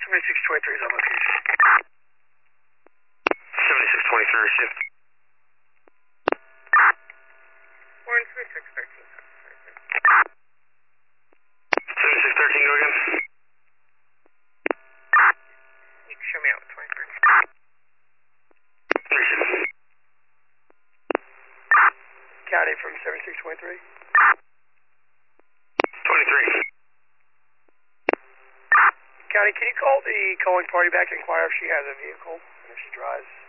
7623 is on location. 7623 received. Warren 3613. 7613, go again. You can show me out with 23. Received. County from 7623. 23. County, can you call the calling party back and inquire if she has a vehicle and if she drives?